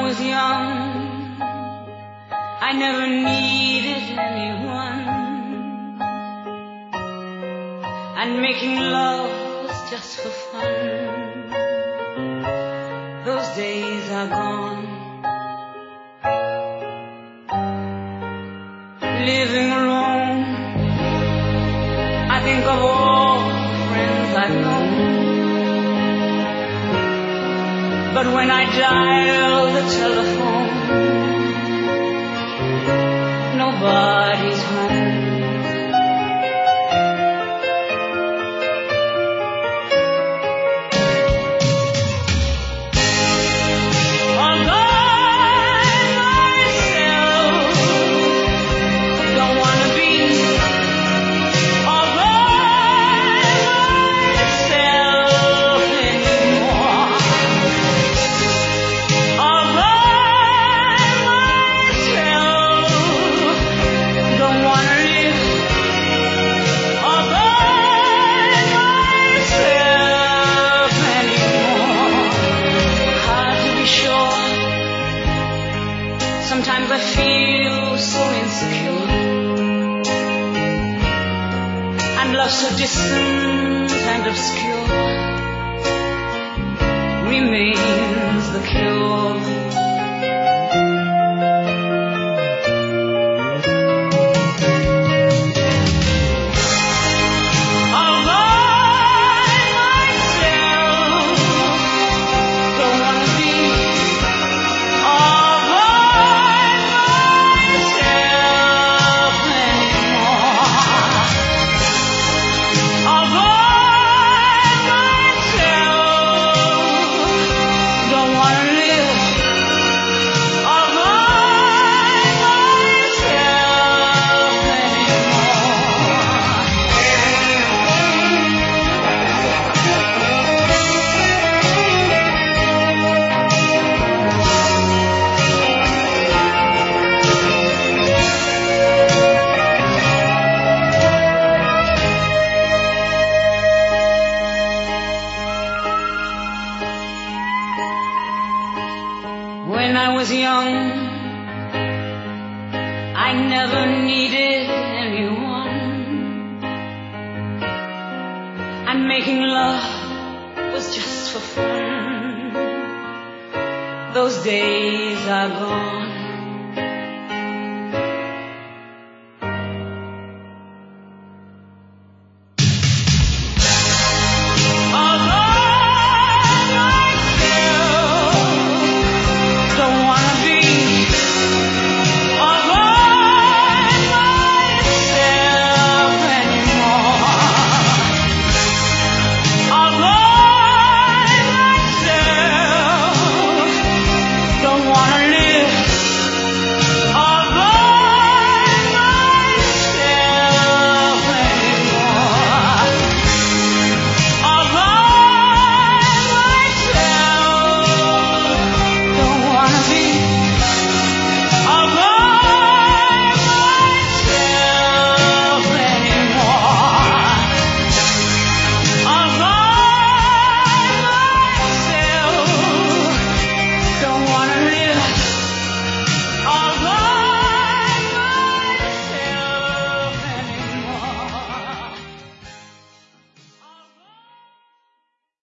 was young, I never needed anyone, and making love was just for fun. Those days are gone. Living alone, I think of all the friends I've known, but when I dial the telephone, nobody's home. All by myself, don't wanna be all by myself anymore. All by myself, don't wanna live all by myself anymore. Hard to be sure. Sometimes I feel so insecure, and love so distant and obscure remains the cure. All by myself, don't wanna be all by myself anymore. All by myself, don't wanna live all by myself When I was young, I never needed anyone, and making love was just for fun. Those days are gone.